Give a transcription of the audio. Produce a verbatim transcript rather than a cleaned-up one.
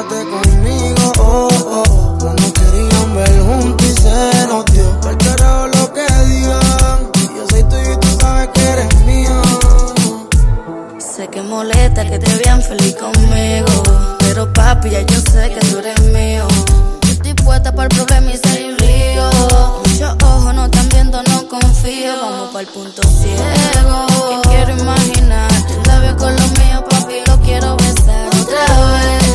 quédate conmigo, oh, oh, oh. No nos querían ver juntos y se nos dio. Al carajo lo que digan, yo soy tuyo y tú sabes que eres mío. Sé que molesta que te vean feliz conmigo, pero papi, ya yo sé que tú eres mío. Yo estoy puesta para el problema y ser un lío. Muchos ojos no están viendo, no confío. Vamos para el punto ciego, que quiero imaginar tus labios con los míos